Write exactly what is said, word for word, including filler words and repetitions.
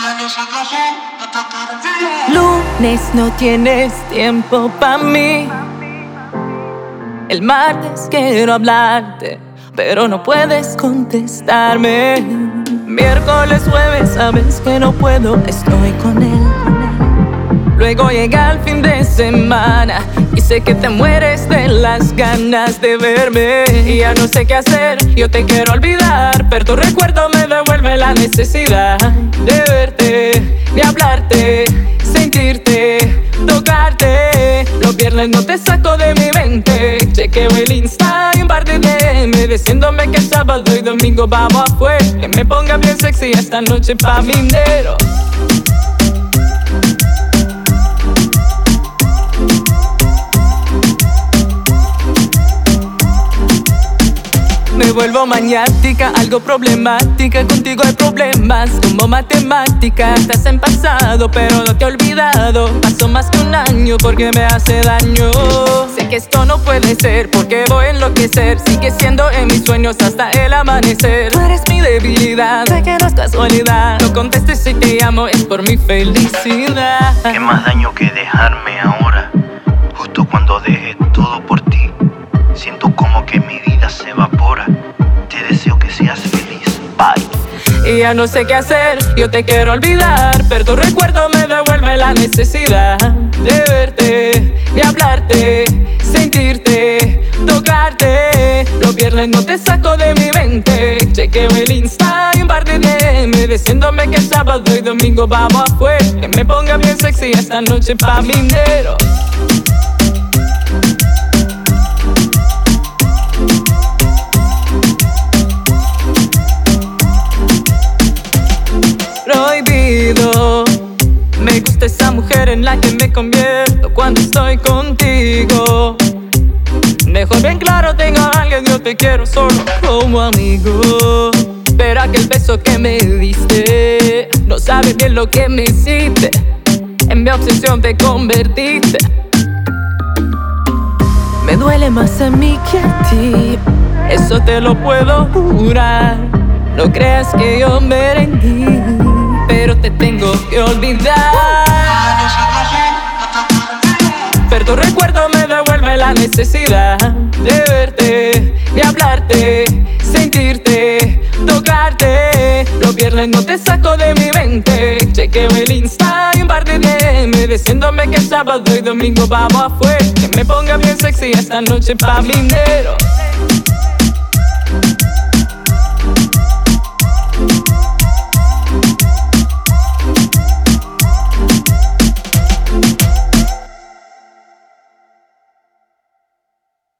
Lunes no tienes tiempo pa' mí. El martes quiero hablarte, pero no puedes contestarme. Miércoles, jueves, sabes que no puedo, estoy con él. Luego llega el fin de semana y sé que te mueres de las ganas de verme. Y ya no sé qué hacer, yo te quiero olvidar, pero tu recuerdo me devuelve la necesidad de verte, de hablarte, sentirte, tocarte. Los viernes no te saco de mi mente. Chequeo el Insta y un par de D M diciéndome que sábado y domingo vamos afuera. Que me ponga bien sexy esta noche pa' mi dinero. Me vuelvo maniática, algo problemática. Contigo hay problemas como matemática. Estás en pasado pero no te he olvidado. Pasó más que un año porque me hace daño. Sé que esto no puede ser porque voy a enloquecer. Sigue siendo en mis sueños hasta el amanecer. Tú eres mi debilidad, sé que no es casualidad. No contestes si te llamo, es por mi felicidad. ¿Qué más daño que dejarme ahora? Justo cuando dejé todo por ti. Siento como que mi vida se evapora. Te deseo que seas feliz, bye. Y ya no sé qué hacer, yo te quiero olvidar, pero tu recuerdo me devuelve la necesidad de verte, de hablarte, sentirte, tocarte. Los viernes no te saco de mi mente. Chequeo el Insta y un par de D M diciéndome que sábado y domingo vamos afuera. Que me ponga bien sexy esta noche pa' mi dinero. Prohibido. Me gusta esa mujer en la que me convierto cuando estoy contigo. Dejo bien claro, tengo a alguien, yo te quiero solo como amigo. Pero aquel beso que me diste, no sabes bien lo que me hiciste. En mi obsesión te convertiste. Me duele más a mí que a ti, eso te lo puedo jurar. No creas que yo me rendí, pero te tengo que olvidar. Pero tu recuerdo me devuelve la necesidad de verte, de hablarte, sentirte, tocarte. Los viernes no te saco de mi mente. Chequeo el Insta y un par de D M diciéndome que sábado y domingo vamos afuera. Que me ponga bien sexy esta noche pa' mi dinero.